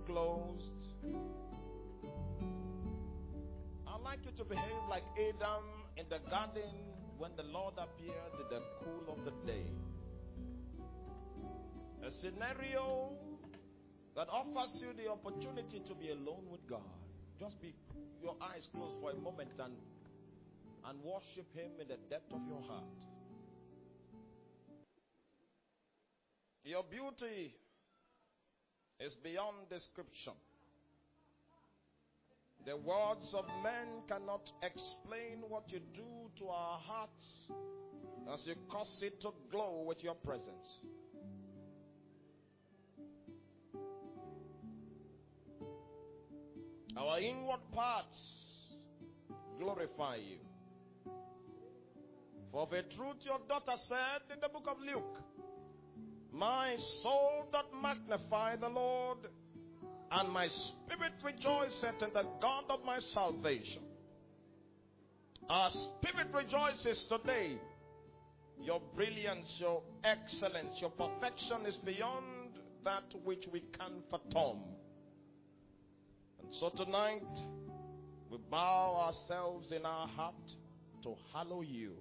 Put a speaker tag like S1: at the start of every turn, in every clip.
S1: closed, I'd like you to behave like Adam in the garden when the Lord appeared in the cool of the day. A scenario that offers you the opportunity to be alone with God. Just be your eyes closed for a moment and worship Him in the depth of your heart. Your beauty is beyond description. The words of men cannot explain what you do to our hearts as you cause it to glow with your presence. Our inward parts glorify you. For of a truth your daughter said in the book of Luke, my soul doth magnify the Lord, and my spirit rejoiceth in the God of my salvation. Our spirit rejoices today. Your brilliance, your excellence, your perfection is beyond that which we can fathom. And so tonight, we bow ourselves in our heart to hallow you.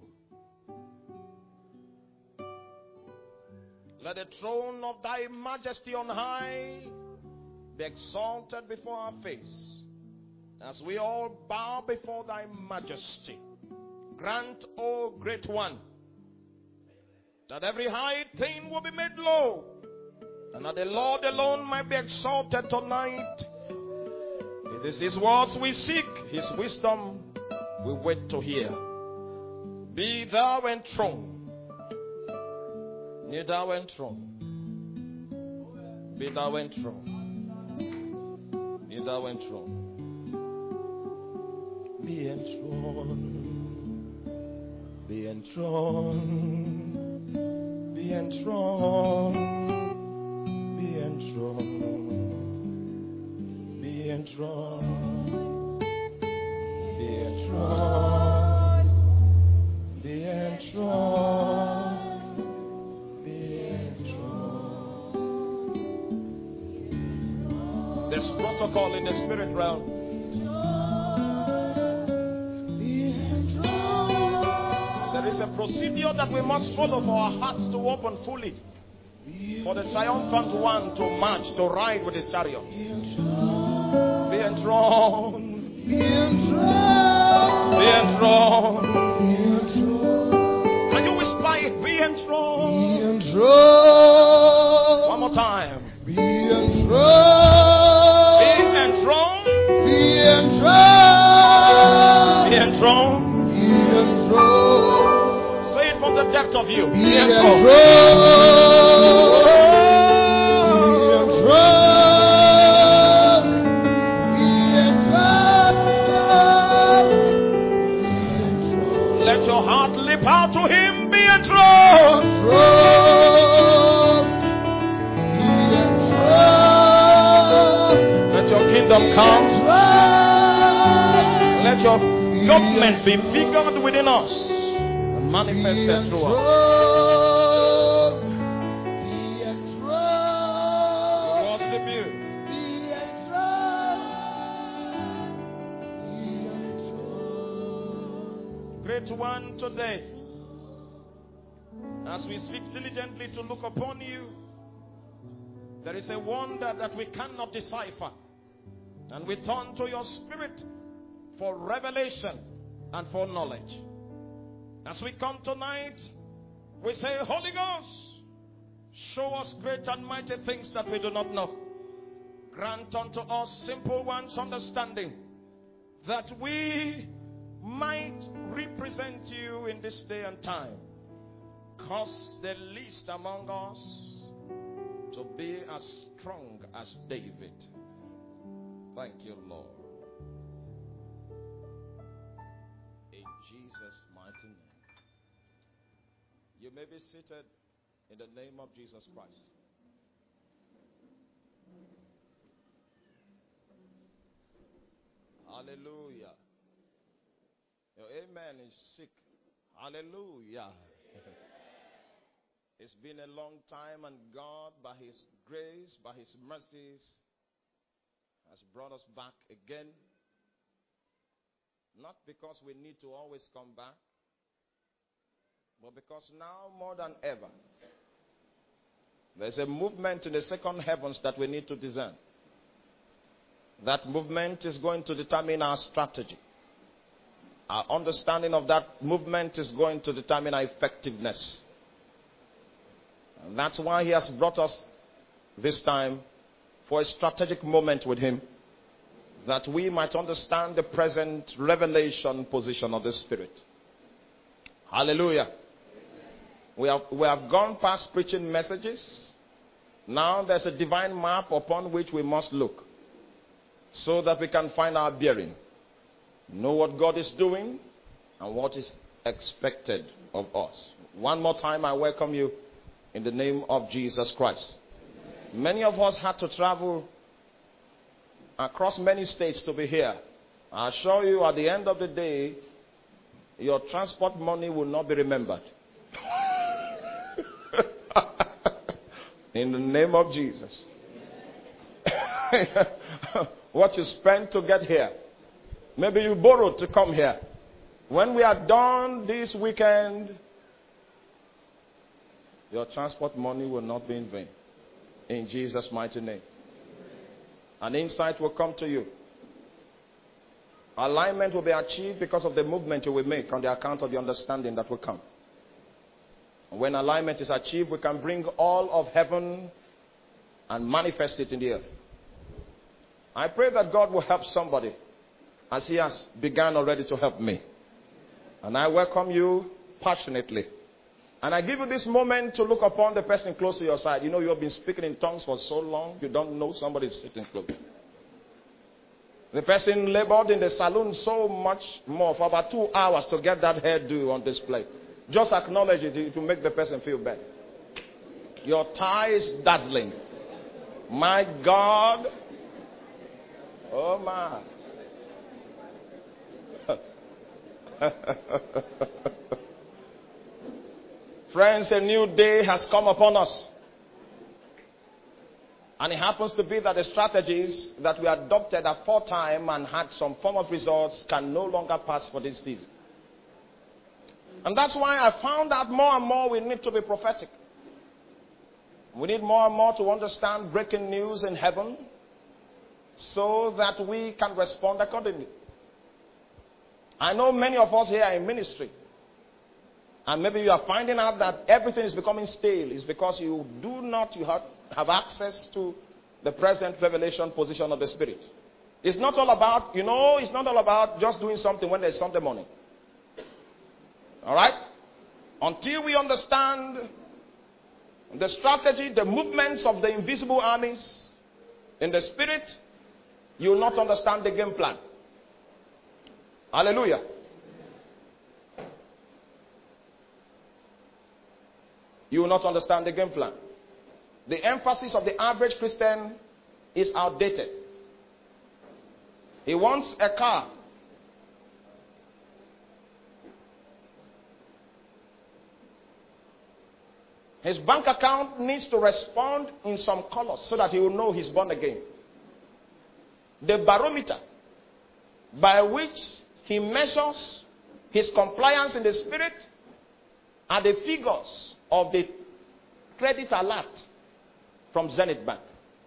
S1: Let the throne of thy majesty on high be exalted before our face, as we all bow before thy majesty. Grant, O great one, that every high thing will be made low, and that the Lord alone might be exalted tonight. It is His words we seek, His wisdom we wait to hear. Be thou enthroned. Be thou enthroned. Be thou enthroned. Be thou enthroned. Be enthroned. Be enthroned. Be enthroned. Be enthroned. Be enthroned. Be enthroned. Be enthroned. There's protocol in the spirit realm. There is a procedure that we must follow for our hearts to open fully, for the triumphant one to march, to ride with his chariot. Be enthroned. Be enthroned. Be enthroned. Can you whisper it? Be enthroned. Be enthroned. One more time. Be enthroned. Be enthroned. Be enthroned. Be enthroned. Be enthroned. Say it from the depth of you. Be enthroned. Be enthroned. Be enthroned. Let your heart leap out to Him. Be enthroned. Let your kingdom come. Let your government be figured within us and manifested through us. We worship you. Great one today, as we seek diligently to look upon you, there is a wonder that we cannot decipher. And we turn to your spirit for revelation and for knowledge. As we come tonight, we say, Holy Ghost, show us great and mighty things that we do not know. Grant unto us simple ones understanding, that we might represent you in this day and time. Cause the least among us to be as strong as David. Thank you, Lord. In Jesus' mighty name. You may be seated in the name of Jesus Christ. Hallelujah. Your amen is sick. Hallelujah. It's been a long time, and God, by His grace, by His mercies, has brought us back again. Not because we need to always come back, but because now more than ever, there's a movement in the second heavens that we need to discern. That movement is going to determine our strategy. Our understanding of that movement is going to determine our effectiveness. And that's why he has brought us this time for a strategic moment with him, that we might understand the present revelation position of the Spirit. Hallelujah. We have gone past preaching messages. Now there's a divine map upon which we must look, so that we can find our bearing, know what God is doing and what is expected of us. One more time, I welcome you in the name of Jesus Christ. Many of us had to travel across many states to be here. I assure you, at the end of the day, your transport money will not be remembered. In the name of Jesus. What you spent to get here. Maybe you borrowed to come here. When we are done this weekend, your transport money will not be in vain. In Jesus' mighty name. An insight will come to you. Alignment will be achieved because of the movement you will make on the account of the understanding that will come. When alignment is achieved, we can bring all of heaven and manifest it in the earth. I pray that God will help somebody as he has begun already to help me. And I welcome you passionately. And I give you this moment to look upon the person close to your side. You know, you have been speaking in tongues for so long, you don't know somebody is sitting close. The person labored in the salon so much more for about 2 hours to get that hairdo on display. Just acknowledge it to make the person feel better. Your tie is dazzling. My God. Oh my. Friends, a new day has come upon us. And it happens to be that the strategies that we adopted aforetime and had some form of results can no longer pass for this season. And that's why I found out more and more we need to be prophetic. We need more and more to understand breaking news in heaven so that we can respond accordingly. I know many of us here are in ministry. And maybe you are finding out that everything is becoming stale. It's because you have access to the present revelation position of the Spirit. It's not all about, it's not all about just doing something when there's Sunday morning. All right? Until we understand the strategy, the movements of the invisible armies in the Spirit, you will not understand the game plan. Hallelujah. You will not understand the game plan. The emphasis of the average Christian is outdated. He wants a car. His bank account needs to respond in some colors so that he will know he's born again. The barometer by which he measures his compliance in the Spirit are the figures of the credit alert from Zenith Bank.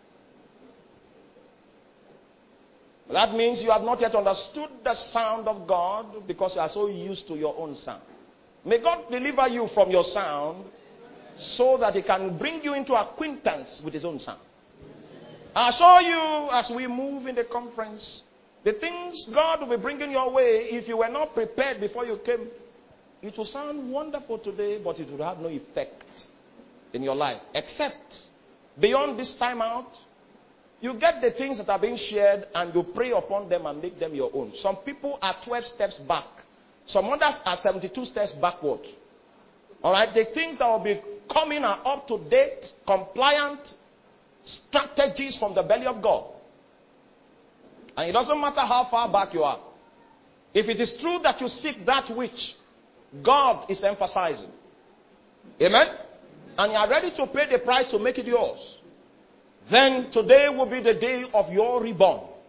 S1: That means you have not yet understood the sound of God because you are so used to your own sound. May God deliver you from your sound so that He can bring you into acquaintance with His own sound. I assure you, as we move in the conference, the things God will be bringing your way, if you were not prepared before you came, it will sound wonderful today, but it will have no effect in your life. Except, beyond this time out, you get the things that are being shared and you pray upon them and make them your own. Some people are 12 steps back. Some others are 72 steps backward. All right, the things that will be coming are up to date, compliant strategies from the belly of God. And it doesn't matter how far back you are. If it is true that you seek that which God is emphasizing, amen, and you are ready to pay the price to make it yours, then today will be the day of your reborn.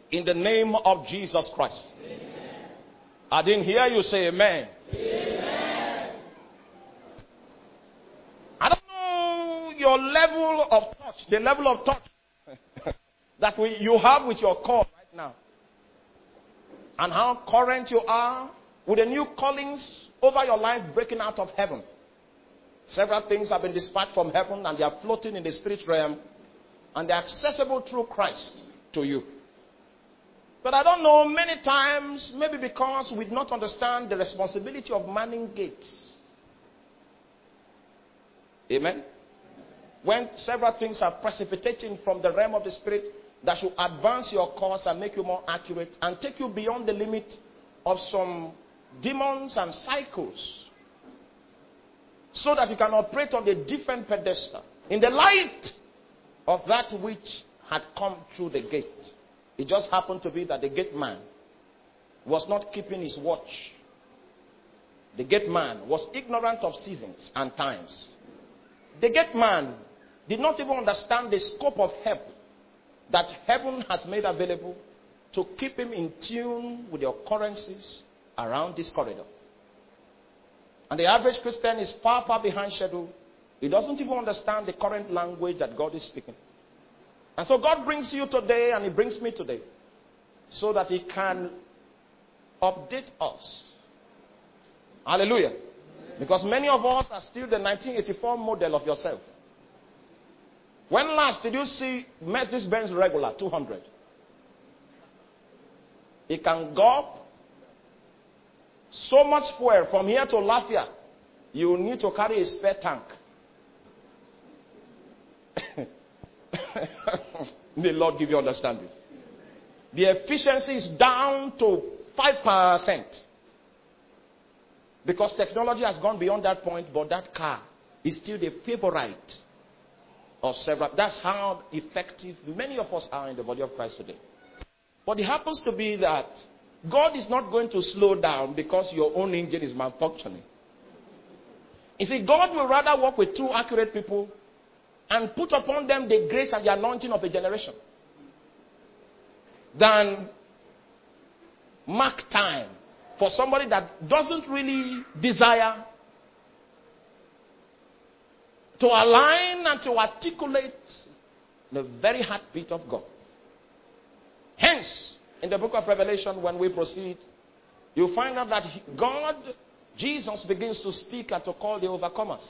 S1: In the name of Jesus Christ. Amen. I didn't hear you say amen. Amen. I don't know your level of touch, the level of touch that you have with your call right now. And how current you are with the new callings over your life breaking out of heaven. Several things have been dispatched from heaven and they are floating in the spirit realm and they are accessible through Christ to you. But I don't know, many times, maybe because we do not understand the responsibility of manning gates. Amen? When several things are precipitating from the realm of the spirit that should advance your course and make you more accurate and take you beyond the limit of some demons and cycles, so that you can operate on a different pedestal in the light of that which had come through the gate. It just happened to be that the gate man was not keeping his watch. The gate man was ignorant of seasons and times. The gate man did not even understand the scope of help that heaven has made available to keep him in tune with the occurrences around this corridor. And the average Christian is far, far behind schedule. He doesn't even understand the current language that God is speaking. And so God brings you today and he brings me today so that he can update us. Hallelujah. Because many of us are still the 1984 model of yourself. When last did you see Mercedes-Benz regular 200? It can go up so much fuel from here to Lafayette, you need to carry a spare tank. The Lord give you understanding. The efficiency is down to 5%. Because technology has gone beyond that point, but that car is still the favorite of several. That's how effective many of us are in the body of Christ today. But it happens to be that God is not going to slow down because your own engine is malfunctioning. You see, God will rather work with two accurate people and put upon them the grace and the anointing of a generation than mark time for somebody that doesn't really desire to align and to articulate the very heartbeat of God. Hence, in the book of Revelation, when we proceed, you find out that God, Jesus, begins to speak and to call the overcomers.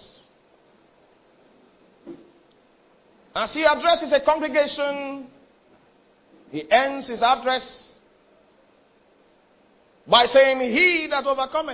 S1: As he addresses a congregation, he ends his address by saying, "He that overcometh."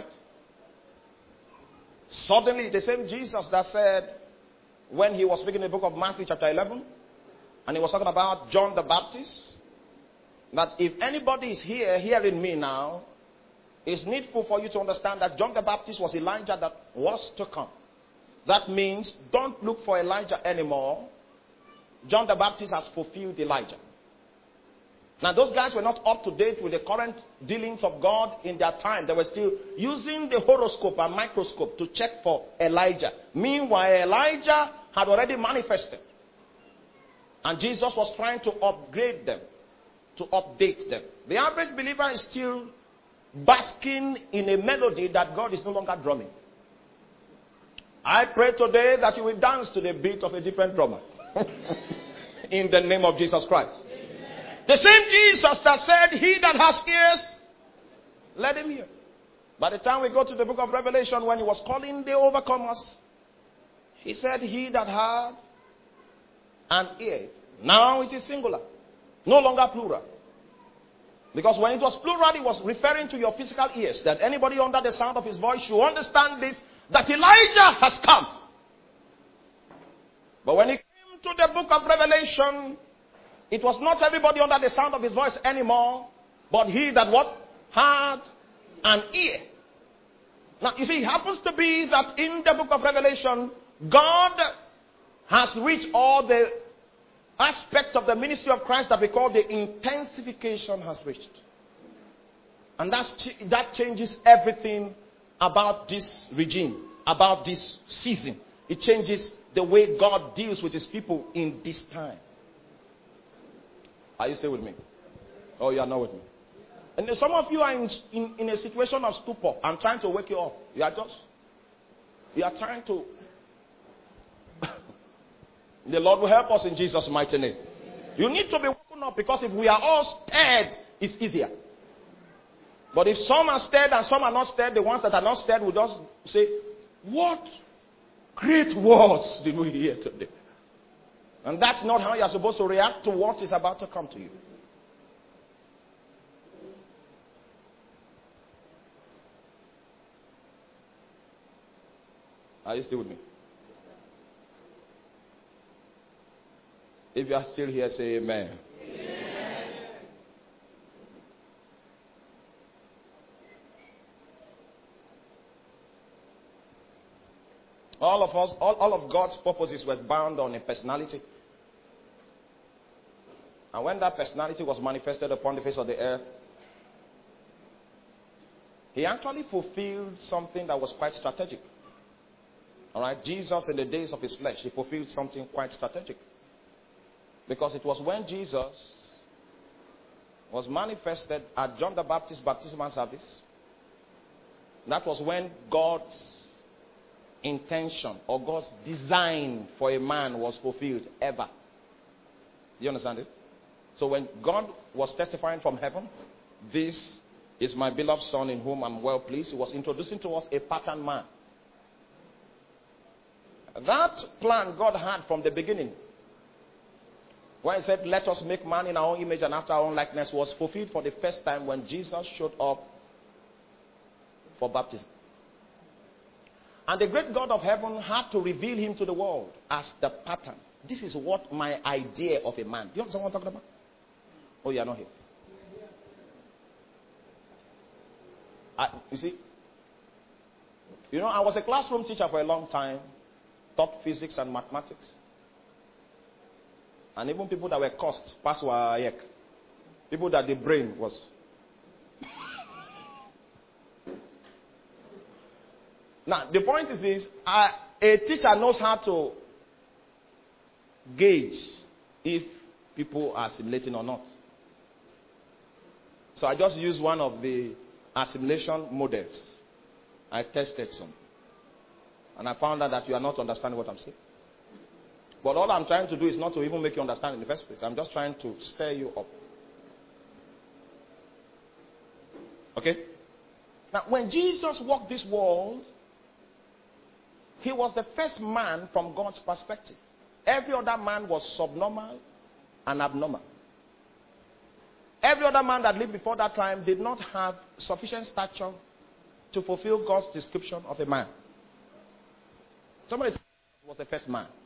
S1: Suddenly, the same Jesus that said, when he was speaking in the book of Matthew chapter 11, and he was talking about John the Baptist, that if anybody is here hearing me now, it's needful for you to understand that John the Baptist was Elijah that was to come. That means don't look for Elijah anymore. John the Baptist has fulfilled Elijah. Now those guys were not up to date with the current dealings of God in their time. They were still using the horoscope and microscope to check for Elijah. Meanwhile, Elijah had already manifested. And Jesus was trying to upgrade them, to update them. The average believer is still basking in a melody that God is no longer drumming. I pray today that you will dance to the beat of a different drummer. In the name of Jesus Christ. Amen. The same Jesus that said, "He that has ears, let him hear." By the time we go to the book of Revelation, when he was calling the overcomers, he said, "He that had an ear." Now it is singular, no longer plural. Because when it was plural, it was referring to your physical ears. That anybody under the sound of his voice should understand this, that Elijah has come. But when it came to the book of Revelation, it was not everybody under the sound of his voice anymore, but he that what? Had an ear. Now, you see, it happens to be that in the book of Revelation, God has reached all the aspects of the ministry of Christ that we call the intensification has reached. And that changes everything about this regime, about this season. It changes the way God deals with his people in this time. Are you still with me? Oh, you are not with me. And some of you are in a situation of stupor. I'm trying to wake you up. You are trying to. The Lord will help us in Jesus' mighty name. You need to be woken up, because if we are all stirred, it's easier. But if some are stirred and some are not stirred, the ones that are not stirred will just say, what great words did we hear today? And that's not how you're supposed to react to what is about to come to you. Are you still with me? If you are still here, say amen. Amen. All of us, all of God's purposes were bound on a personality. And when that personality was manifested upon the face of the earth, he actually fulfilled something that was quite strategic. All right, Jesus in the days of his flesh, he fulfilled something quite strategic. Because it was when Jesus was manifested at John the Baptist's baptismal service, that was when God's intention or God's design for a man was fulfilled ever. Do you understand it? So when God was testifying from heaven, this is my beloved son in whom I'm well pleased, he was introducing to us a pattern man. That plan God had from the beginning, when he said, let us make man in our own image and after our own likeness, was fulfilled for the first time when Jesus showed up for baptism. And the great God of heaven had to reveal him to the world as the pattern. This is what my idea of a man. Do you understand what I'm talking about? Oh, you are not here. You see, I was a classroom teacher for a long time, taught physics and mathematics. And even people that were cursed, passed were people that the brain was. Now, the point is this: a teacher knows how to gauge if people are assimilating or not. So I just used one of the assimilation models. I tested some. And I found out that you are not understanding what I'm saying. But all I'm trying to do is not to even make you understand in the first place. I'm just trying to stir you up. Okay? Now, when Jesus walked this world, he was the first man from God's perspective. Every other man was subnormal and abnormal. Every other man that lived before that time did not have sufficient stature to fulfill God's description of a man. Somebody was the first man.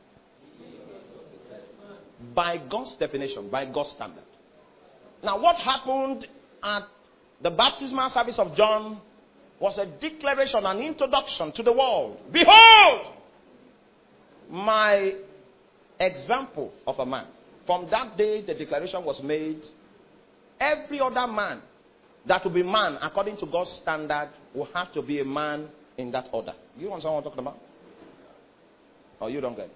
S1: By God's definition, by God's standard. Now, what happened at the baptismal service of John was a declaration, an introduction to the world. Behold, my example of a man. From that day, the declaration was made. Every other man that will be man according to God's standard will have to be a man in that order. Do you understand what I'm talking about? Or you don't get it?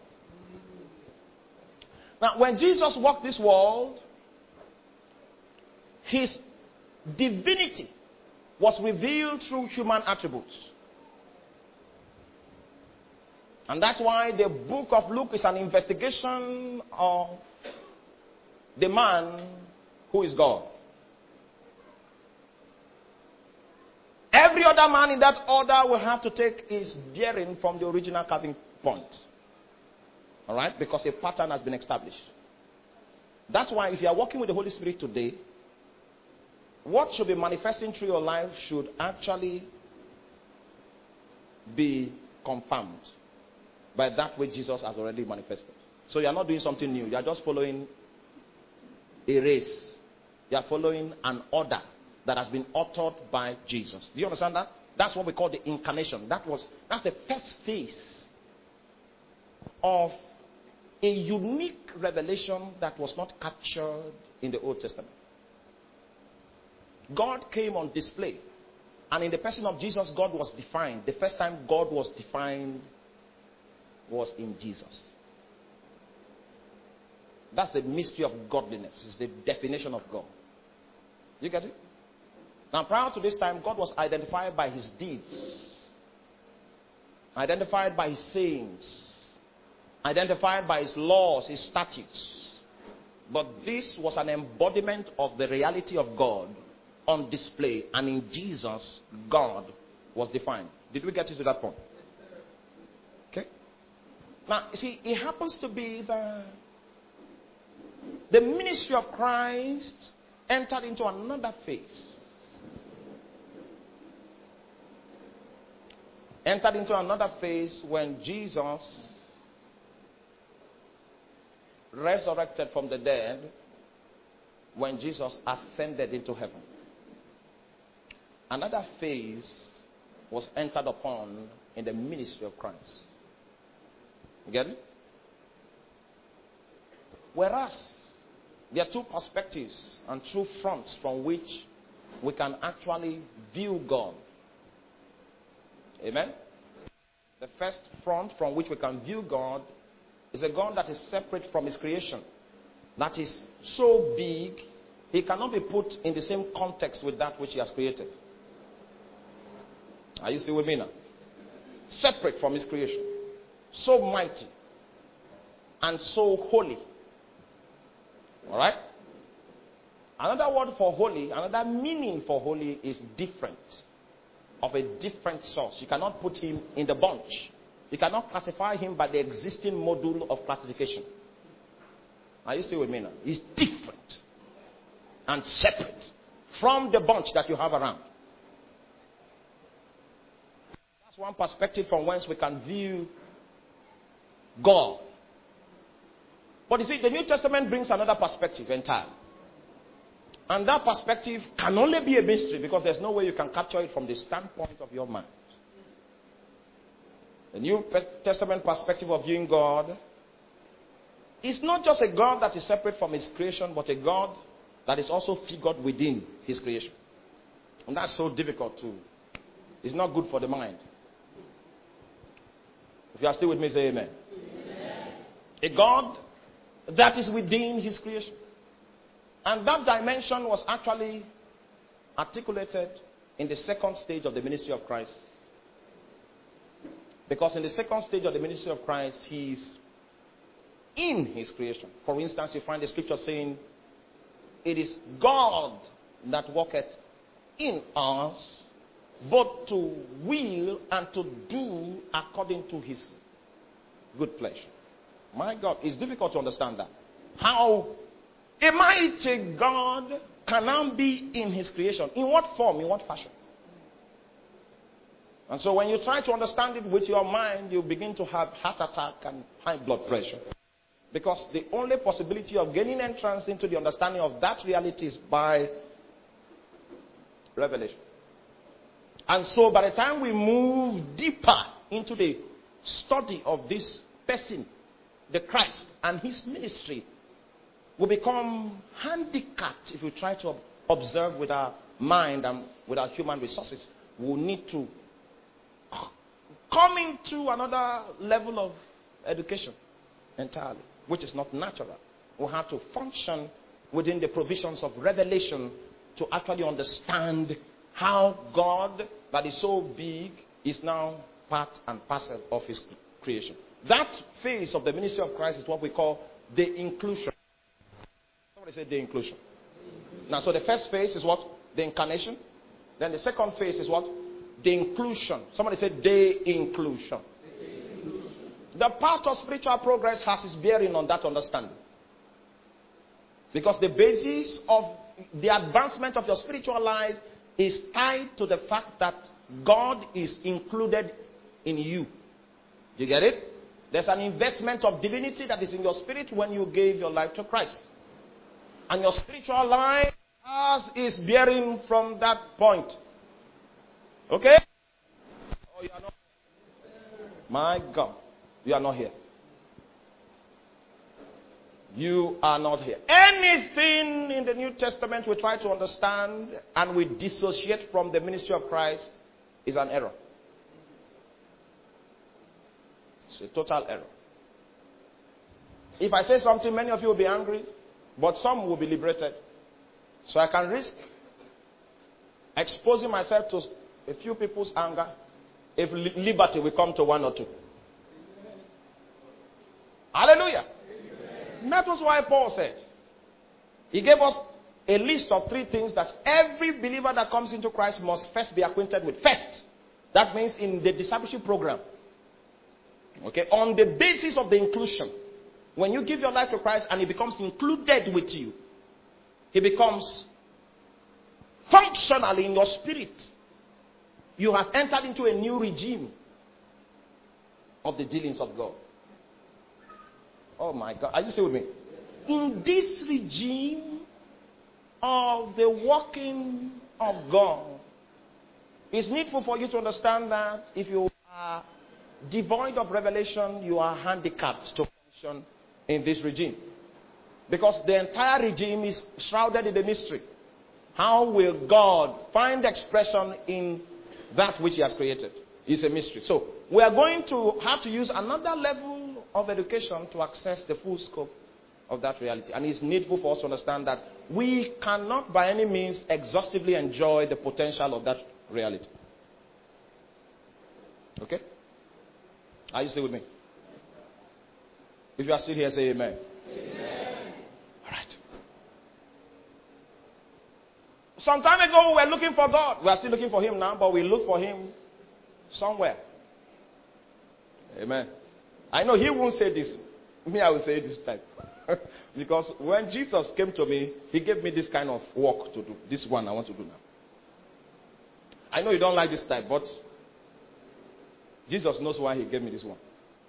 S1: Now, when Jesus walked this world, his divinity was revealed through human attributes. And that's why the book of Luke is an investigation of the man who is God. Every other man in that order will have to take his bearing from the original carving point. All right? Because a pattern has been established. That's why if you are working with the Holy Spirit today, what should be manifesting through your life should actually be confirmed by that which Jesus has already manifested. So you are not doing something new. You are just following a race. You are following an order that has been authored by Jesus. Do you understand that? That's what we call the incarnation. That's the first phase of a unique revelation that was not captured in the Old Testament. God came on display. And in the person of Jesus, God was defined. The first time God was defined was in Jesus. That's the mystery of godliness. It's the definition of God. You get it? Now, prior to this time, God was identified by his deeds, identified by his sayings, identified by his laws, his statutes. But this was an embodiment of the reality of God on display. And in Jesus, God was defined. Did we get to that point? Okay. Now, you see, it happens to be that the ministry of Christ entered into another phase. Entered into another phase when Jesus resurrected from the dead, when Jesus ascended into heaven. Another phase was entered upon in the ministry of Christ. You get it? Whereas there are two perspectives and two fronts from which we can actually view God. Amen? The first front from which we can view God is a God that is separate from his creation. That is so big, he cannot be put in the same context with that which he has created. Are you still with me now? Separate from his creation. So mighty. And so holy. Alright? Another word for holy, another meaning for holy is different. Of a different source. You cannot put him in the bunch. You cannot classify him by the existing module of classification. Are you still with me now? He's different and separate from the bunch that you have around. That's one perspective from whence we can view God. But you see, the New Testament brings another perspective entirely. And that perspective can only be a mystery because there's no way you can capture it from the standpoint of your mind. The New Testament perspective of viewing God is not just a God that is separate from his creation, but a God that is also figured within his creation. And that's so difficult to. It's not good for the mind. If you are still with me, say amen. Amen. A God that is within his creation. And that dimension was actually articulated in the second stage of the ministry of Christ. Because in the second stage of the ministry of Christ, he is in his creation. For instance, you find the scripture saying, it is God that worketh in us, both to will and to do according to his good pleasure. My God, it's difficult to understand that. How a mighty God can now be in his creation. In what form? In what fashion? And so when you try to understand it with your mind, you begin to have heart attack and high blood pressure. Because the only possibility of gaining entrance into the understanding of that reality is by revelation. And so by the time we move deeper into the study of this person, the Christ, and his ministry, we become handicapped if we try to observe with our mind and with our human resources. We need to come into another level of education entirely, which is not natural. We have to function within the provisions of revelation to actually understand how God, that is so big, is now part and parcel of his creation. That phase of the ministry of Christ is what we call the inclusion. Somebody say the inclusion. Now, so the first phase is what? The incarnation. Then the second phase is what? The inclusion. Somebody say the inclusion. The path of spiritual progress has its bearing on that understanding. Because the basis of the advancement of your spiritual life is tied to the fact that God is included in you. You get it? There's an investment of divinity that is in your spirit when you gave your life to Christ. And your spiritual life has its bearing from that point. Okay? Oh, you are not. My God. You are not here. You are not here. Anything in the New Testament we try to understand and we dissociate from the ministry of Christ is an error. It's a total error. If I say something, many of you will be angry, but some will be liberated. So I can risk exposing myself to a few people's anger, if liberty will come to one or two. Hallelujah. Amen. That was why Paul said, he gave us a list of 3 things that every believer that comes into Christ must first be acquainted with. First, that means in the discipleship program. Okay, on the basis of the inclusion. When you give your life to Christ and he becomes included with you, he becomes functional in your spirit. You have entered into a new regime of the dealings of God. Oh my God. Are you still with me? In this regime of the working of God, it's needful for you to understand that if you are devoid of revelation, you are handicapped to function in this regime. Because the entire regime is shrouded in the mystery. How will God find expression in that which he has created? It's a mystery. So, we are going to have to use another level of education to access the full scope of that reality. And it's needful for us to understand that we cannot by any means exhaustively enjoy the potential of that reality. Okay? Are you still with me? If you are still here, say amen. Amen. All right. Some time ago, we were looking for God. We are still looking for him now, but we look for him somewhere. Amen. I know he won't say this. Me, I will say this type. Because when Jesus came to me, he gave me this kind of work to do. This one I want to do now. I know you don't like this type, but Jesus knows why he gave me this one.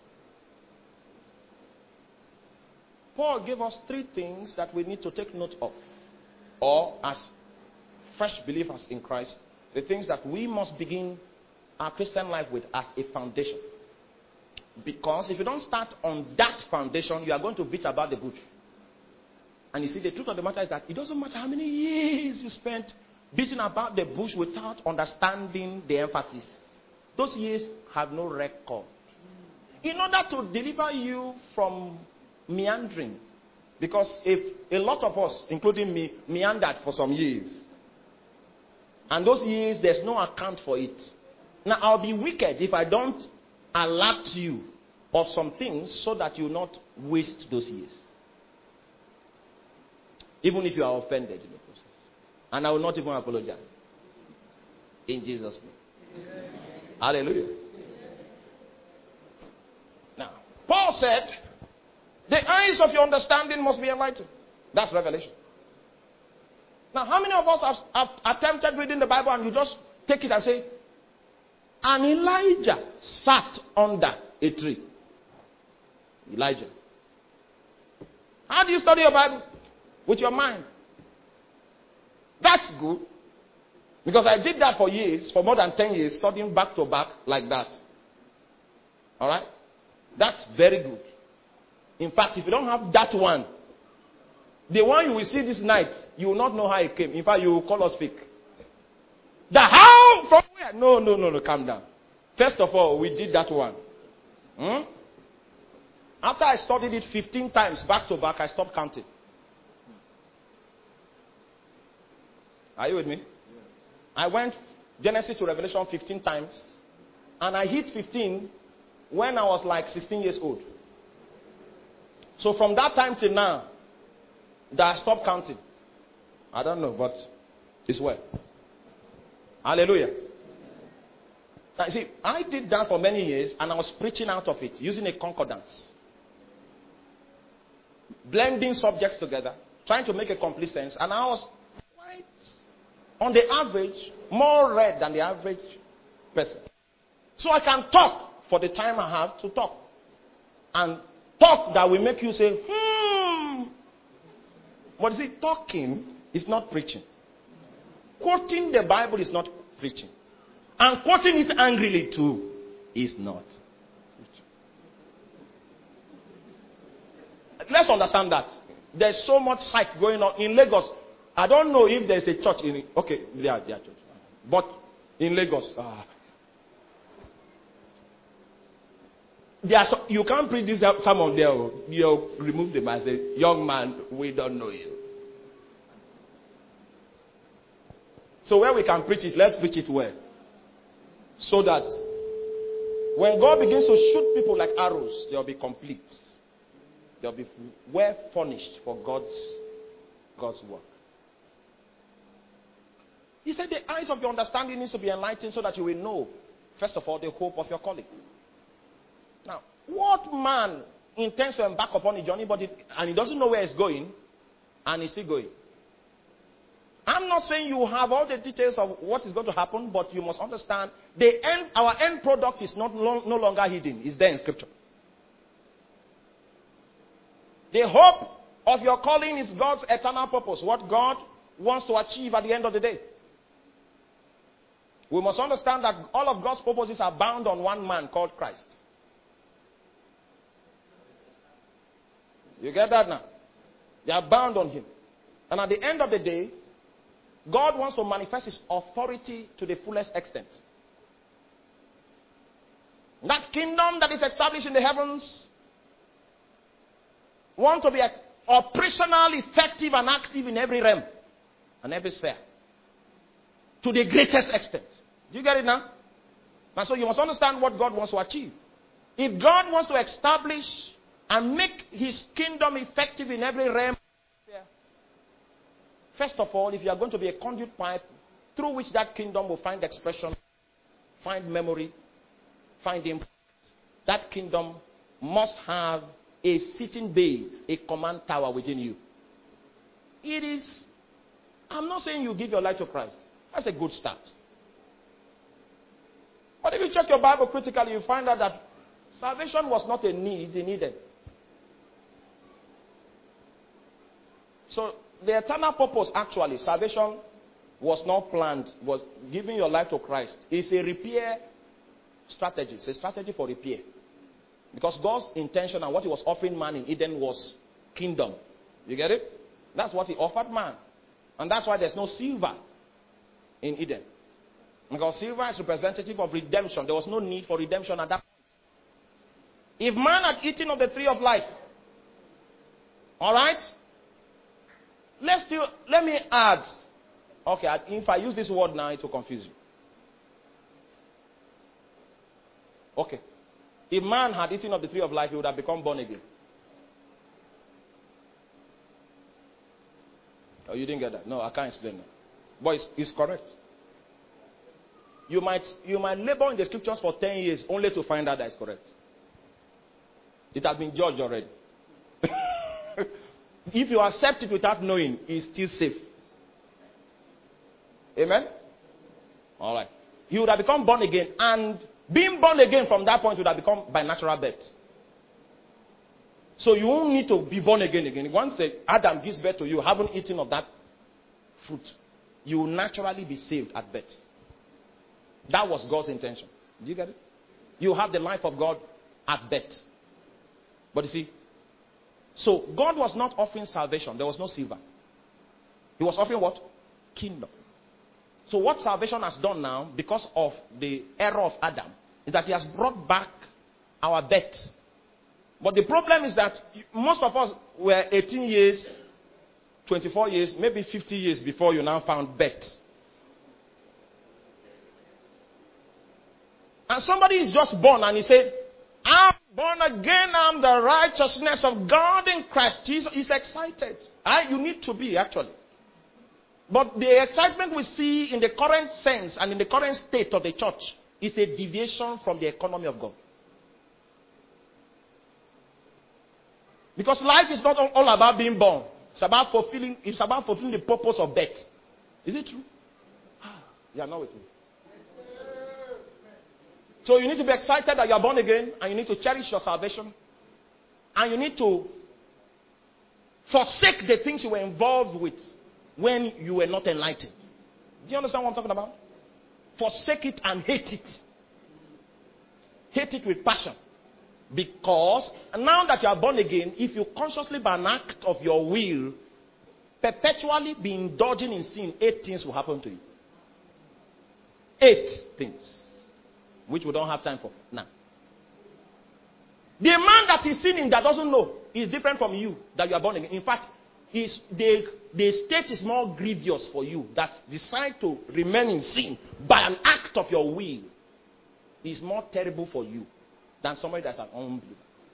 S1: Paul gave us 3 things that we need to take note of. Or as fresh believers in Christ, the things that we must begin our Christian life with as a foundation. Because if you don't start on that foundation, you are going to beat about the bush. And you see, the truth of the matter is that it doesn't matter how many years you spent beating about the bush without understanding the emphasis. Those years have no record. In order to deliver you from meandering, because if a lot of us, including me, meandered for some years, and those years there's no account for it. Now I'll be wicked if I don't alert you of some things so that you not waste those years. Even if you are offended in the process. And I will not even apologize. In Jesus' name. Amen. Hallelujah. Now, Paul said, the eyes of your understanding must be enlightened. That's revelation. Now, how many of us have attempted reading the Bible and you just take it and say, and Elijah sat under a tree? Elijah. How do you study your Bible? With your mind. That's good. Because I did that for years, for more than 10 years, studying back to back like that. Alright? That's very good. In fact, if you don't have that one, the one you will see this night, you will not know how it came. In fact, you will call us fake. The how? From where? No, calm down. First of all, we did that one. After I studied it 15 times back to back, I stopped counting. Are you with me? Yes. I went Genesis to Revelation 15 times, and I hit 15 when I was like 16 years old. So from that time till now, that I stopped counting. I don't know, but it's well. Hallelujah. Now, see, I did that for many years, and I was preaching out of it, using a concordance. Blending subjects together, trying to make a complete sense, and I was quite, on the average, more read than the average person. So I can talk for the time I have to talk. And talk that will make you say, But you see, talking is not preaching. Quoting the Bible is not preaching. And quoting it angrily too is not preaching. Let's understand that. There's so much sight going on in Lagos. I don't know if there's a church in it. Okay, there are church. But in Lagos, you can't preach this sermon there. You remove them and say, young man, we don't know you. So where we can preach it, let's preach it well. So that when God begins to shoot people like arrows, they'll be complete. They'll be well furnished for God's work. He said the eyes of your understanding needs to be enlightened so that you will know, first of all, the hope of your calling. Now, what man intends to embark upon a journey and he doesn't know where he's going and he's still going? I'm not saying you have all the details of what is going to happen, but you must understand our end product is no longer hidden. It's there in Scripture. The hope of your calling is God's eternal purpose, what God wants to achieve at the end of the day. We must understand that all of God's purposes are bound on one man called Christ. You get that now? They are bound on him. And at the end of the day, God wants to manifest his authority to the fullest extent. That kingdom that is established in the heavens wants to be operational, effective, and active in every realm and every sphere. To the greatest extent. Do you get it now? And so you must understand what God wants to achieve. If God wants to establish and make his kingdom effective in every realm, first of all, if you are going to be a conduit pipe through which that kingdom will find expression, find memory, find impact, that kingdom must have a sitting base, a command tower within you. I'm not saying you give your life to Christ. That's a good start. But if you check your Bible critically, you find out that salvation was not a need in Eden. So the eternal purpose, actually, salvation was not planned, was giving your life to Christ. It's a repair strategy. It's a strategy for repair. Because God's intention and what he was offering man in Eden was kingdom. You get it? That's what he offered man. And that's why there's no silver in Eden. Because silver is representative of redemption. There was no need for redemption at that point. If man had eaten of the tree of life, alright? Let me add. Okay, if I use this word now, it will confuse you. Okay. If man had eaten of the tree of life, he would have become born again. Oh, you didn't get that? No, I can't explain that. But it's correct. You might labor in the scriptures for 10 years only to find out that it's correct. It has been judged already. If you accept it without knowing, it's still safe. Amen? Alright. He would have become born again, and being born again from that point would have become by natural birth. So you won't need to be born again. Once Adam gives birth to you, haven't eaten of that fruit, you will naturally be saved at birth. That was God's intention. Do you get it? You have the life of God at birth. But you see, so God was not offering salvation. There was no silver. He was offering what? Kingdom. So what salvation has done now, because of the error of Adam, is that he has brought back our birth. But the problem is that most of us were 18 years, 24 years, maybe 50 years before you now found birth. And somebody is just born and he said, I'm born again, I'm the righteousness of God in Christ Jesus. He's excited. You need to be, actually. But the excitement we see in the current sense and in the current state of the church is a deviation from the economy of God. Because life is not all about being born. It's about fulfilling the purpose of birth. Is it true? You are not with me. So you need to be excited that you are born again, and you need to cherish your salvation. And you need to forsake the things you were involved with when you were not enlightened. Do you understand what I'm talking about? Forsake it and hate it. Hate it with passion. Because now that you are born again, if you consciously by an act of your will perpetually be indulging in sin, 8 things will happen to you. 8 things. Which we don't have time for now. The man that is sinning that doesn't know is different from you that you are born again. In fact, the state is more grievous for you that decide to remain in sin by an act of your will is more terrible for you than somebody that's an unbeliever.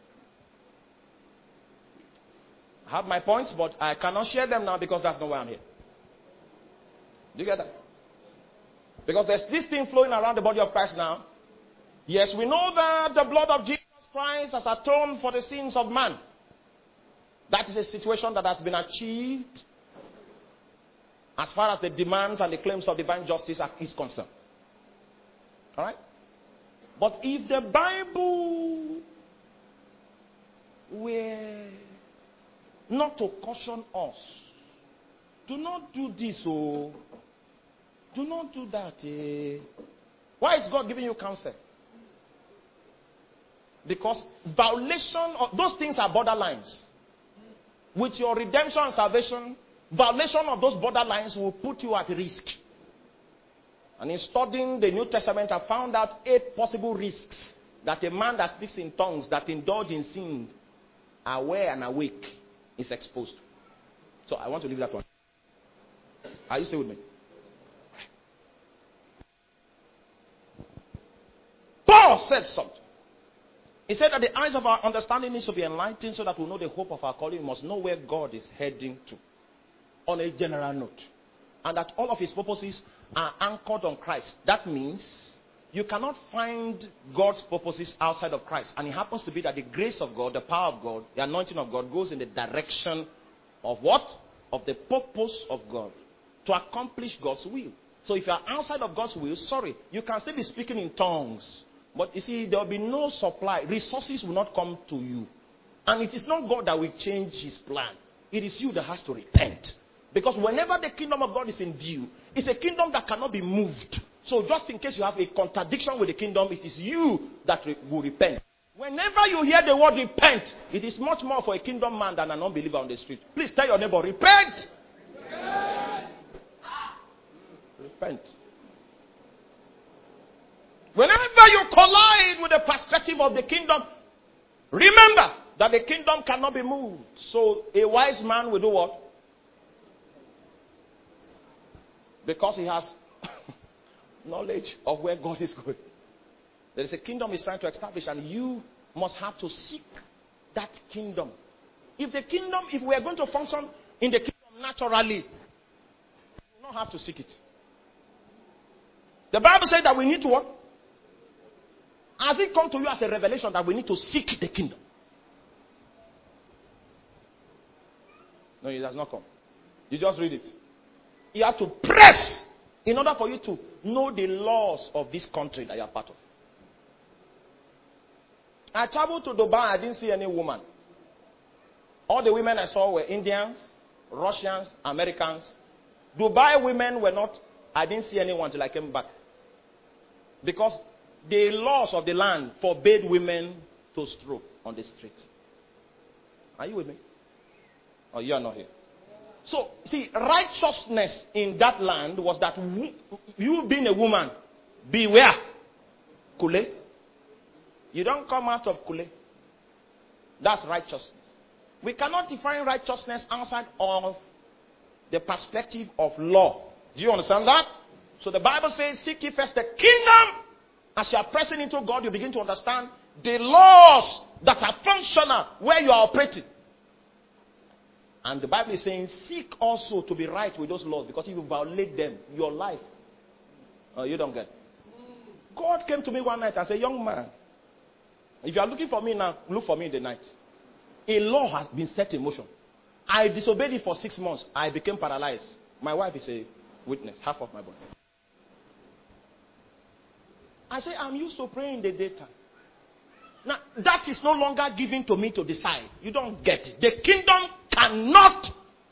S1: I have my points, but I cannot share them now because that's not why I'm here. Do you get that? Because there's this thing flowing around the body of Christ now. Yes, we know that the blood of Jesus Christ has atoned for the sins of man. That is a situation that has been achieved as far as the demands and the claims of divine justice is concerned. Alright? But if the Bible were not to caution us, do not do this, oh, do not do that. Why is God giving you counsel? Because violation of those things are borderlines. With your redemption and salvation, violation of those borderlines will put you at risk. And in studying the New Testament, I found out 8 possible risks that a man that speaks in tongues, that indulges in sin, aware and awake, is exposed to. So I want to leave that one. Are you still with me? Paul said something. He said that the eyes of our understanding needs to be enlightened so that we know the hope of our calling. We must know where God is heading to. On a general note. And that all of his purposes are anchored on Christ. That means you cannot find God's purposes outside of Christ. And it happens to be that the grace of God, the power of God, the anointing of God goes in the direction of what? Of the purpose of God. To accomplish God's will. So if you are outside of God's will, sorry, you can still be speaking in tongues. But you see, there will be no supply. Resources will not come to you. And it is not God that will change his plan. It is you that has to repent. Because whenever the kingdom of God is in view, it's a kingdom that cannot be moved. So just in case you have a contradiction with the kingdom, it is you that will repent. Whenever you hear the word repent, it is much more for a kingdom man than an unbeliever on the street. Please tell your neighbor, repent. Repent. Whenever you collide with the perspective of the kingdom, remember that the kingdom cannot be moved. So a wise man will do what? Because he has knowledge of where God is going. There is a kingdom he's trying to establish, and you must have to seek that kingdom. If we are going to function in the kingdom naturally, we don't have to seek it. The Bible says that we need to what? Has it come to you as a revelation that we need to seek the kingdom? No, it has not come. You just read it. You have to press in order for you to know the laws of this country that you are part of. I traveled to Dubai. I didn't see any woman. All the women I saw were Indians, Russians, Americans. Dubai women were not. I didn't see anyone till I came back. Because the laws of the land forbade women to stroke on the street. Are you with me? Or you are not here? So, see, righteousness in that land was that you being a woman, beware. Kule. You don't come out of Kule. That's righteousness. We cannot define righteousness outside of the perspective of law. Do you understand that? So the Bible says, seek ye first the kingdom. As you are pressing into God, you begin to understand the laws that are functional where you are operating. And the Bible is saying, seek also to be right with those laws, because if you violate them, your life, you don't get. God came to me one night and said, young man, if you are looking for me now, look for me in the night. A law has been set in motion. I disobeyed it for 6 months. I became paralyzed. My wife is a witness, half of my body. I say, I'm used to praying in the daytime. Now, that is no longer given to me to decide. You don't get it. The kingdom cannot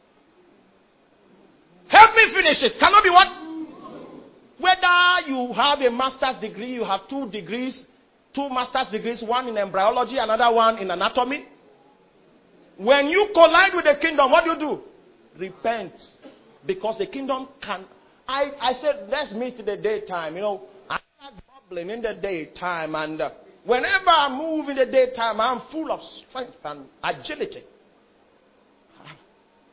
S1: help me finish it. Cannot be what? Whether you have a master's degree, you have 2 degrees, 2 master's degrees, one in embryology, another one in anatomy. When you collide with the kingdom, what do? Repent. Because the kingdom can. I said, let's meet in the daytime. You know, I start bubbling in the daytime, and whenever I move in the daytime, I'm full of strength and agility.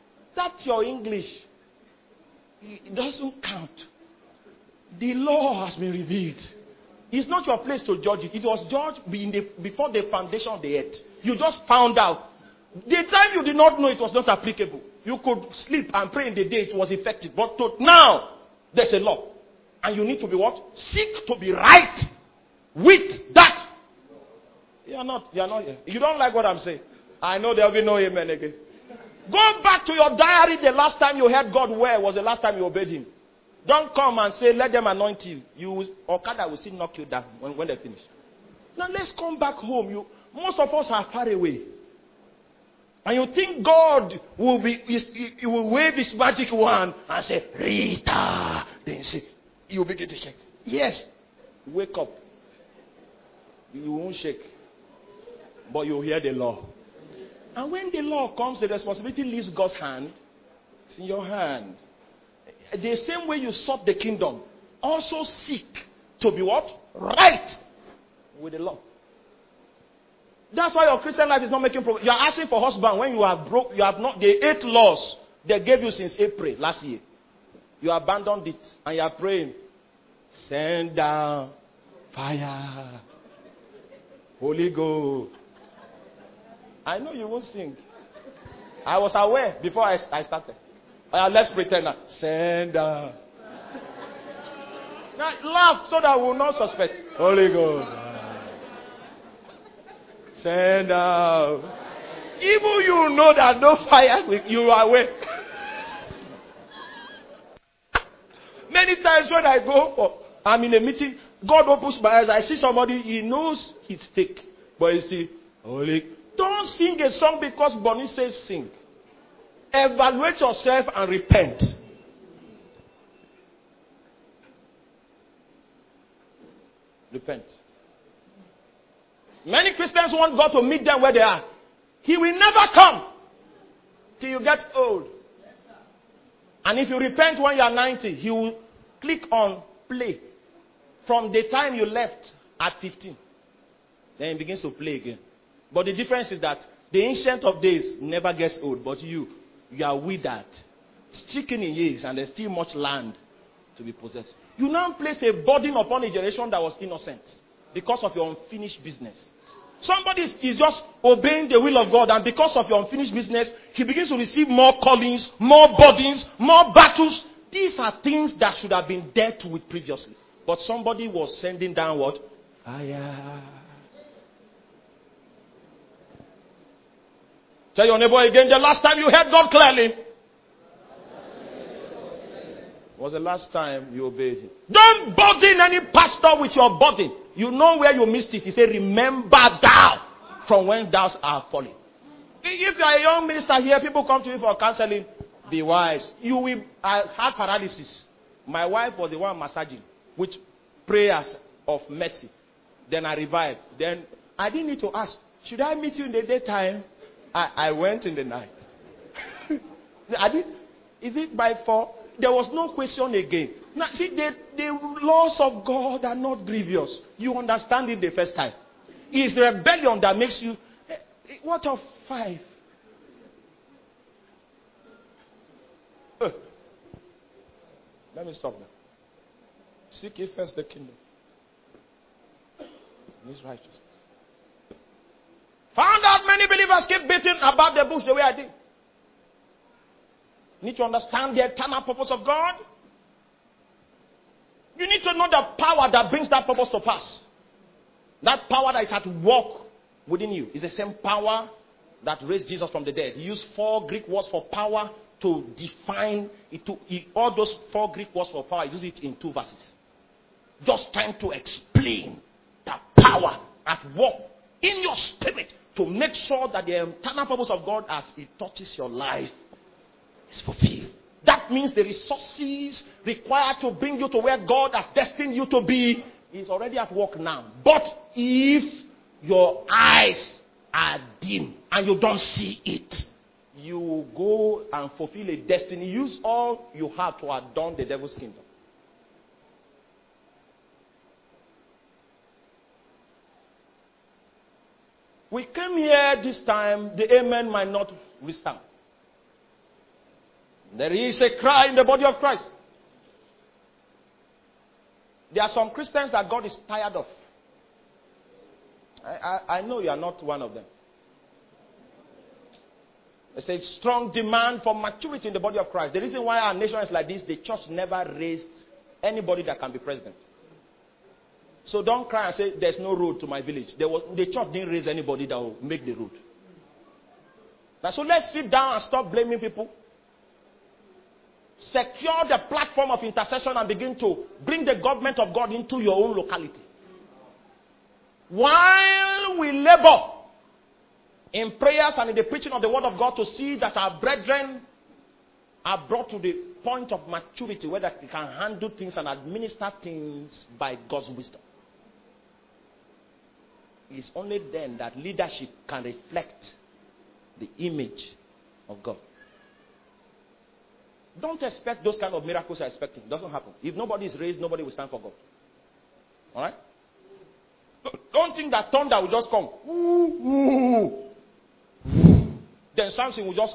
S2: that your English, it doesn't count. The law has been revealed. It's not your place to judge it. It was judged before the foundation of the earth. You just found out. The time you did not know it was not applicable. You could sleep and pray in the day, it was effective. But now, there's a law. And you need to be what? Seek to be right with that. You are not here. You don't like what I'm saying. I know there will be no amen again. Go back to your diary. The last time you heard God where was the last time you obeyed him. Don't come and say, let them anoint you. Okada will still knock you down when they finish. Now let's come back home. Most of us are far away. And you think God he will wave his magic wand and say, Rita. Then say, you begin to shake. Yes. Wake up. You won't shake. But you'll hear the law. And when the law comes, the responsibility leaves God's hand. It's in your hand. The same way you sought the kingdom, also seek to be what? Right with the law. That's why your Christian life is not making progress. You are asking for husband when you are broke. You have not the 8 laws they gave you since April last year. You abandoned it and you are praying. Send down fire. Holy Ghost. I know you won't sing. I was aware before I started. Let's pretend that. Send down. Now laugh so that we will not suspect. Holy Ghost. Send down. Even you know that no fire, you are awake. Many times when I I'm in a meeting, God opens my eyes, I see somebody, he knows it's fake, but he's still holy. Don't sing a song because Bonnie says sing. Evaluate yourself and repent. Repent. Many Christians want God to meet them where they are. He will never come till you get old. And if you repent when you are 90, he will click on play from the time you left at 15. Then he begins to play again. But the difference is that the Ancient of Days never gets old, but you are withered, stricken in years, and there's still much land to be possessed. You now place a burden upon a generation that was innocent because of your unfinished business. Somebody is just obeying the will of God, and because of your unfinished business, he begins to receive more callings, more burdens, more battles. These are things that should have been dealt with previously. But somebody was sending down what? Fire. Tell your neighbor again, the last time you heard God clearly was the last time you obeyed him. Don't burden any pastor with your burden. You know where you missed it. He said, remember thou from when thou art falling. If you are a young minister here, people come to you for counseling. Be wise. I had paralysis. My wife was the one massaging with prayers of mercy. Then I revived. Then I didn't need to ask, should I meet you in the daytime? I went in the night. Is it by 4? There was no question again. Now, see, the laws of God are not grievous. You understand it the first time. It's rebellion that makes you. What of 5? Let me stop now. Seek ye first the kingdom and his righteousness. Found out many believers keep beating about the bush the way I did. You need to understand the eternal purpose of God. You need to know the power that brings that purpose to pass. That power that is at work within you is the same power that raised Jesus from the dead. He used 4 Greek words for power to define it. All those 4 Greek words for power, he used it in 2 verses. Just trying to explain the power at work in your spirit to make sure that the eternal purpose of God as it touches your life is fulfilled. That means the resources required to bring you to where God has destined you to be is already at work now. But if your eyes are dim and you don't see it, you will go and fulfill a destiny. Use all you have to adorn the devil's kingdom. We came here this time, the amen might not withstand. There is a cry in the body of Christ. There are some Christians that God is tired of. I know you are not one of them. There's a strong demand for maturity in the body of Christ. The reason why our nation is like this, the church never raised anybody that can be president. So don't cry and say, there's no road to my village. The church didn't raise anybody that will make the road. So let's sit down and stop blaming people. Secure the platform of intercession and begin to bring the government of God into your own locality. While we labor in prayers and in the preaching of the word of God to see that our brethren are brought to the point of maturity where they can handle things and administer things by God's wisdom. It's only then that leadership can reflect the image of God. Don't expect those kind of miracles you're expecting. It doesn't happen. If nobody is raised, nobody will stand for God. Alright? Don't think that thunder will just come. Then something will just...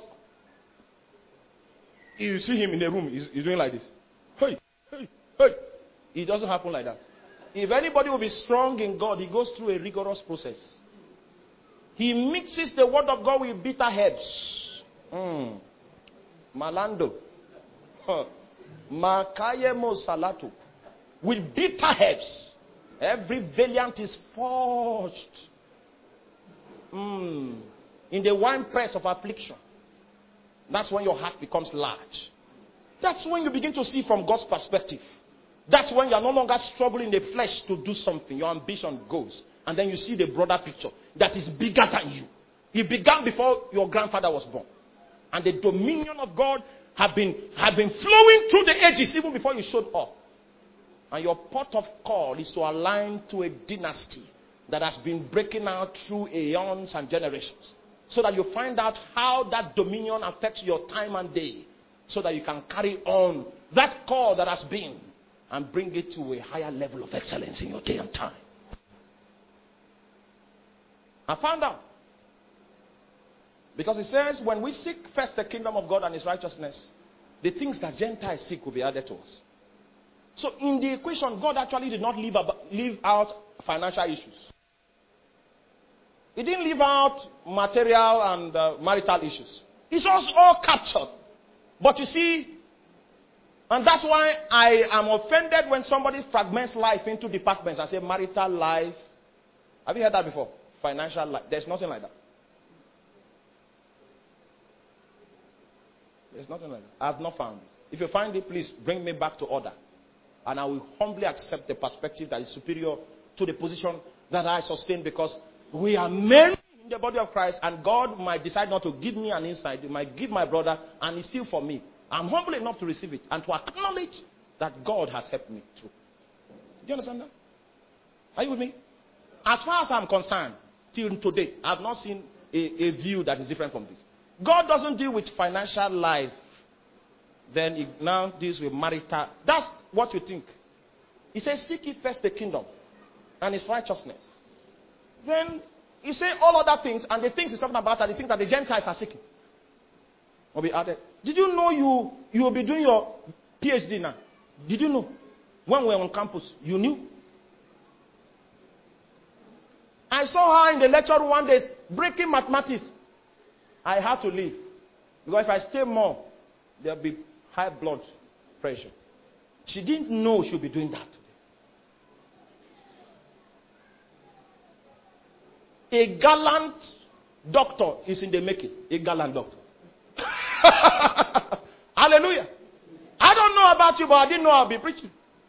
S2: You see him in the room, he's doing like this. Hey, hey, hey. It doesn't happen like that. If anybody will be strong in God, he goes through a rigorous process. He mixes the word of God with bitter herbs. Malando. Makayemo salatu. With bitter herbs. Every valiant is forged. In the winepress of affliction. That's when your heart becomes large. That's when you begin to see from God's perspective. That's when you are no longer struggling in the flesh to do something. Your ambition goes. And then you see the broader picture that is bigger than you. It began before your grandfather was born. And the dominion of God have been flowing through the ages even before you showed up. And your pot of call is to align to a dynasty that has been breaking out through aeons and generations. So that you find out how that dominion affects your time and day. So that you can carry on that call that has been and bring it to a higher level of excellence in your day and time. I found out. Because it says, when we seek first the kingdom of God and his righteousness, the things that Gentiles seek will be added to us. So in the equation, God actually did not leave out financial issues. He didn't leave out material and marital issues. It's all captured. But you see, and that's why I am offended when somebody fragments life into departments and say marital life. Have you heard that before? Financial life. There's nothing like that. There's nothing like that. I have not found it. If you find it, please bring me back to order. And I will humbly accept the perspective that is superior to the position that I sustain, because we are men in the body of Christ, and God might decide not to give me an insight. He might give my brother, and it's still for me. I'm humble enough to receive it and to acknowledge that God has helped me through. Do you understand that? Are you with me? As far as I'm concerned, till today, I have not seen a view that is different from this. God doesn't deal with financial life. Then he now deals with marital. That's what you think. He says, seek ye first the kingdom and his righteousness. Then he says all other things, and the things he's talking about are the things that the Gentiles are seeking. Will be added. Did you know you will be doing your PhD now? Did you know? When we were on campus, you knew? I saw her in the lecture room one day breaking mathematics. I had to leave. Because if I stay more, there'll be high blood pressure. She didn't know she'll be doing that today. A gallant doctor is in the making. A gallant doctor. Hallelujah. I don't know about you, but I didn't know I'll be preaching.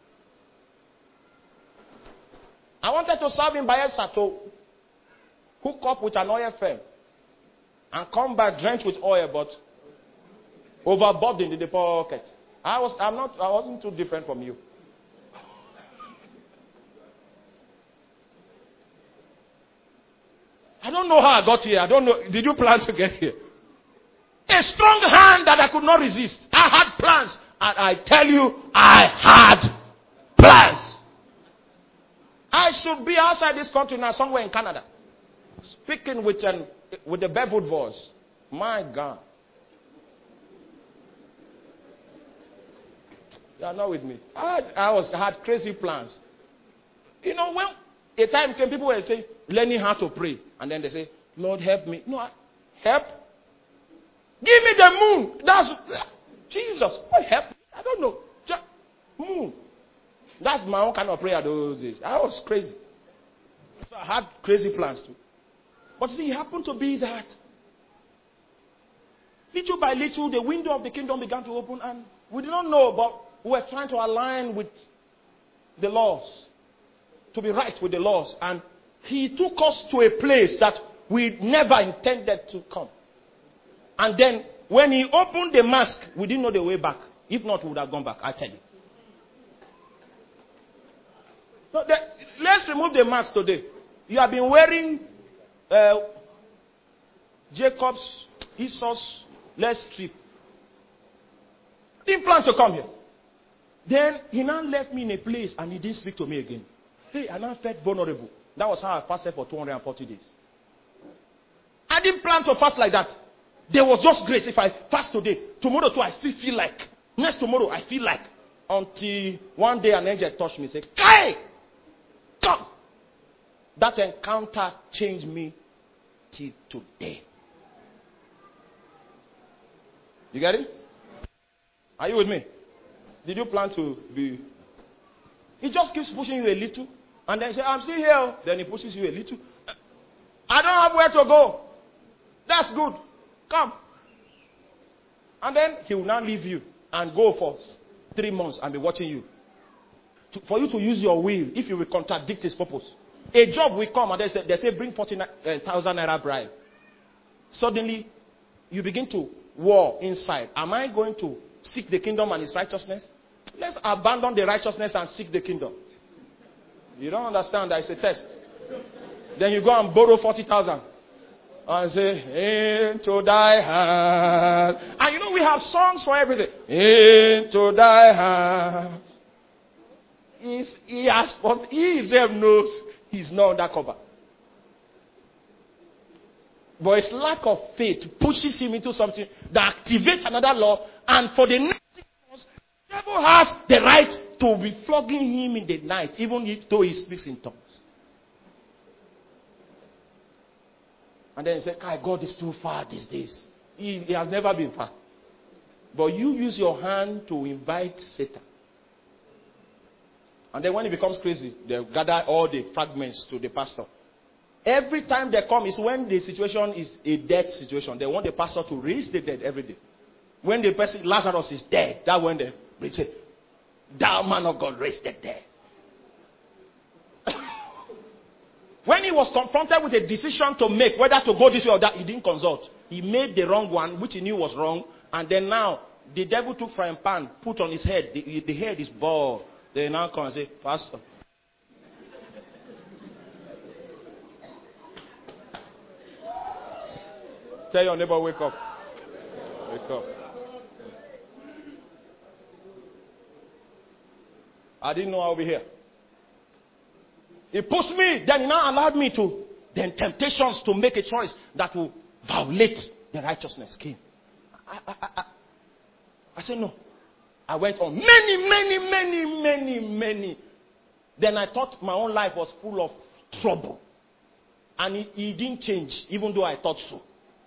S2: I wanted to serve in Bayelsa to hook up with an oil firm and come back drenched with oil, but overburdened in the pocket. I wasn't too different from you. I don't know how I got here. I don't know. Did you plan to get here? A strong hand that I could not resist. I had plans. And I tell you, I had plans. I should be outside this country now, somewhere in Canada, speaking with a beveled voice. My God. You are not with me. I had crazy plans. You know, when a time came, people were saying, learning how to pray. And then they say, Lord, help me. No, help? Give me the moon. That's Jesus. What help? I don't know. Just moon. That's my own kind of prayer those days. I was crazy. So I had crazy plans too. But see, it happened to be that little by little, the window of the kingdom began to open, and we did not know, but we were trying to align with the laws, to be right with the laws. And he took us to a place that we never intended to come. And then, when he opened the mask, we didn't know the way back. If not, we would have gone back, I tell you. So let's remove the mask today. You have been wearing Jacob's, Esau's, let's strip. Didn't plan to come here. Then he now left me in a place and he didn't speak to me again. Hey, I now felt vulnerable. That was how I fasted for 240 days. I didn't plan to fast like that. There was just grace. If I fast today, tomorrow too, I still feel like. Next tomorrow, I feel like. Until one day an angel touched me and said, Kai! Come! That encounter changed me till today. You get it? Are you with me? Did you plan to be? He just keeps pushing you a little. And then he says, I'm still here. Then he pushes you a little. I don't have where to go. That's good. Come. And then he will now leave you and go for 3 months and be watching you. For you to use your will, if you will contradict his purpose. A job will come and they say bring 40,000 naira bribe. Suddenly, you begin to war inside. Am I going to seek the kingdom and his righteousness? Let's abandon the righteousness and seek the kingdom. You don't understand that it's a test. Then you go and borrow 40,000 and say, into thy hand. And you know we have songs for everything. Into thy hand. He himself knows he's not undercover. But his lack of faith pushes him into something that activates another law. And for the next 6 months, the devil has the right to be flogging him in the night, even though he speaks in tongues. And then he said, God is too far these days. He has never been far. But you use your hand to invite Satan. And then when he becomes crazy, they gather all the fragments to the pastor. Every time they come is when the situation is a death situation. They want the pastor to raise the dead every day. When the person, Lazarus, is dead, that's when they preach it. Thou man of God, raise the dead. When he was confronted with a decision to make, whether to go this way or that, he didn't consult. He made the wrong one, which he knew was wrong. And then now, the devil took frying pan, put on his head. The head is bald. They now come and say, Pastor. Tell your neighbor, wake up. Wake up. I didn't know I would be here. He pushed me, then he now allowed me to, then temptations to make a choice that will violate the righteousness came. I said no. I went on many. Then I thought my own life was full of trouble. And it didn't change, even though I thought so.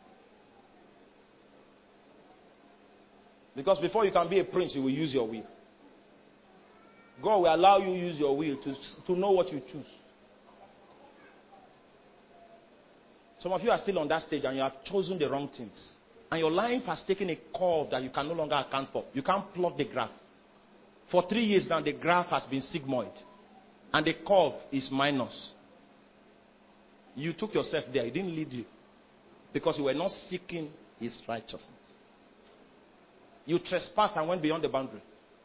S2: Because before you can be a prince, you will use your will. God will allow you to use your will to know what you choose. Some of you are still on that stage and you have chosen the wrong things. And your life has taken a curve that you can no longer account for. You can't plot the graph. For 3 years now, the graph has been sigmoid. And the curve is minus. You took yourself there. It didn't lead you. Because you were not seeking his righteousness. You trespassed and went beyond the boundary.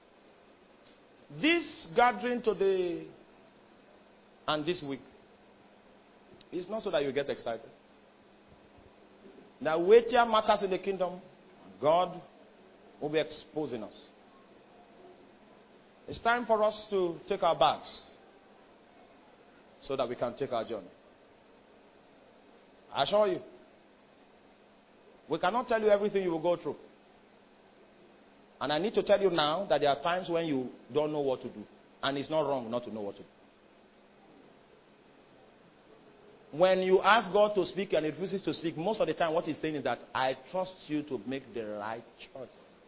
S2: This gathering today and this week is not so that you get excited. There are weightier matters in the kingdom. God will be exposing us. It's time for us to take our bags so that we can take our journey. I assure you, we cannot tell you everything you will go through. And I need to tell you now that there are times when you don't know what to do. And it's not wrong not to know what to do. When you ask God to speak and he refuses to speak, most of the time what he's saying is that I trust you to make the right choice.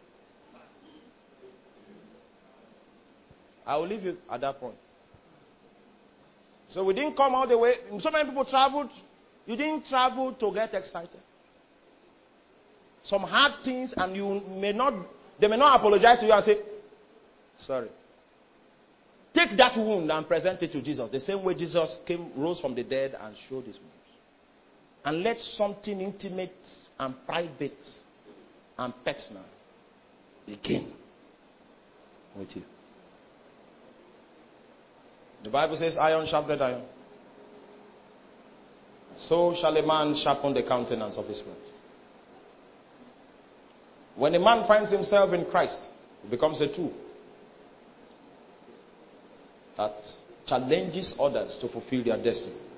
S2: I will leave you at that point. So we didn't come all the way. So many people traveled. You didn't travel to get excited. Some hard things, and they may not apologize to you and say, sorry. Take that wound and present it to Jesus. The same way Jesus rose from the dead and showed his wounds. And let something intimate and private and personal begin with you. The Bible says, iron sharpened iron. So shall a man sharpen the countenance of his friend. When a man finds himself in Christ, he becomes a tool that challenges others to fulfill their destiny.